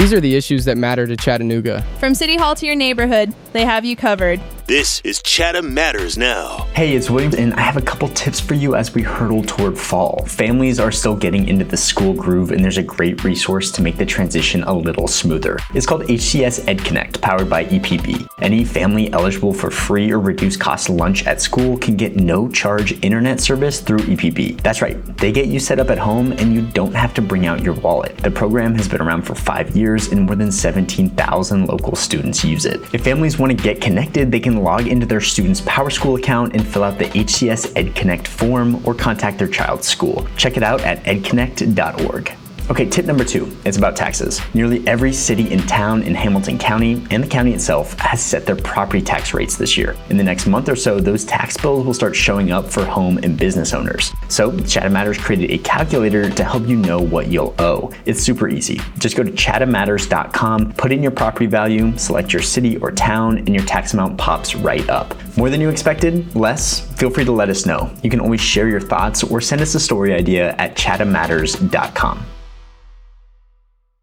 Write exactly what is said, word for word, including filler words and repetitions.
These are the issues that matter to Chattanooga. From City Hall to your neighborhood, they have you covered. This is Chatham Matters Now. Hey, it's William, and I have a couple tips for you as we hurtle toward fall. Families are still getting into the school groove, and there's a great resource to make the transition a little smoother. It's called H C S EdConnect, powered by E P B. Any family eligible for free or reduced cost lunch at school can get no charge internet service through E P B. That's right, they get you set up at home and you don't have to bring out your wallet. The program has been around for five years and more than seventeen thousand local students use it. If families want to get connected, they can log into their student's PowerSchool account and fill out the H C S EdConnect form or contact their child's school. Check it out at ed connect dot org. Okay, tip number two, it's about taxes. Nearly every city and town in Hamilton County and the county itself has set their property tax rates this year. In the next month or so, those tax bills will start showing up for home and business owners. So Chatham Matters created a calculator to help you know what you'll owe. It's super easy. Just go to chatham matters dot com, put in your property value, select your city or town, and your tax amount pops right up. More than you expected? Less? Feel free to let us know. You can always share your thoughts or send us a story idea at chatham matters dot com.